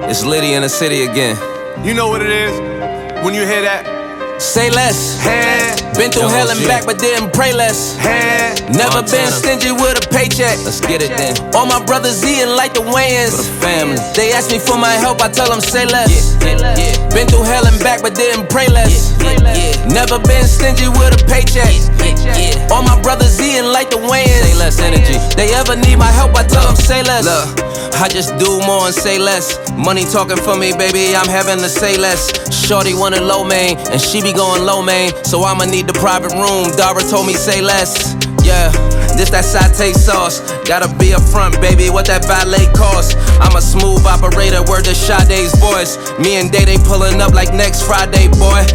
It's Liddy in the city again. You know what it is when you hear that. Say less. Hand. Been through hell and back, but didn't pray less. Hand. Never been stingy with a paycheck. Let's get it then. All my brothers eating like the Wayans. For the family. They ask me for my help, I tell them say less. Been through hell and back, but didn't pray less. Never been stingy with a paycheck. All my brothers eating like the Wayans. Say less energy. They ever need my help, I tell them say less. Look, I just do more and say less. Money talking for me, baby, I'm having to say less. Shorty wanted low main, and she be going low main, so I'ma need the private room. Dara told me say less. Yeah, this that satay sauce. Gotta be up front, baby, what that valet cost. I'm a smooth operator, word to Sade's voice. Me and Day pulling up like next Friday, boy.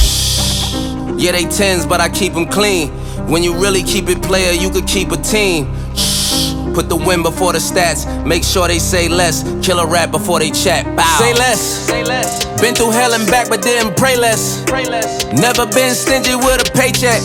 Shh. Yeah, they tens, but I keep them clean. When you really keep it player, you could keep a team. Shh. Put the win before the stats. Make sure they say less. Kill a rap before they chat. Bow. Say less. Say less. Been through hell and back, but didn't pray less. Never been stingy with a paycheck.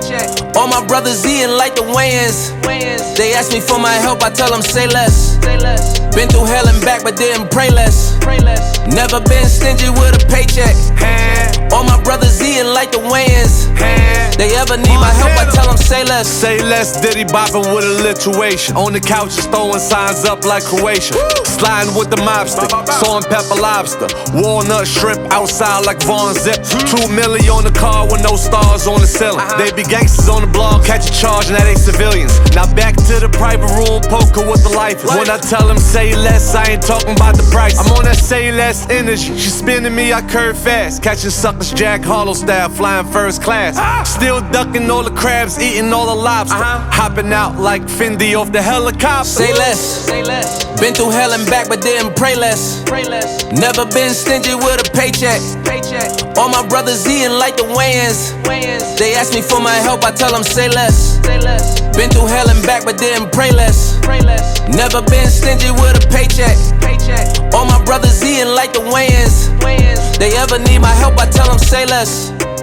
All my brothers eating like the Wayans. They ask me for my help, I tell them say less. Been through hell and back, but didn't pray less. Never been stingy with a paycheck. All my brothers eating like the Wayans. They ever need my help, I tell them say less. Say less, Diddy bopping with alliteration. On the couches throwing signs up like Croatia. Sliding with the mob stick, salt and pepper lobster. Walnut shrimp outside like Von Zip. 2 million on the car with no stars on the ceiling. They be gangsters on the block, catch a charge, now they civilians. Now back to the private room, poker with the lifers. When I tell them say less, I ain't talking about the price. I'm on that say less energy. She spinning me, I curve fast. Catching suckers Jack Harlow style, flying first class. Still ducking all the crabs, eating all the lobster. Hopping out like Fendi off the helicopter. Say less. Been through hell and back, but didn't pray less. Never been stingy with a paycheck. All my brothers eating like the Wayans. They ask me for my help, I tell them say less. Been through hell and back, but didn't pray less. Never been stingy with a paycheck. All my brothers eating like the Wayans. They ever need my help, I tell them say less.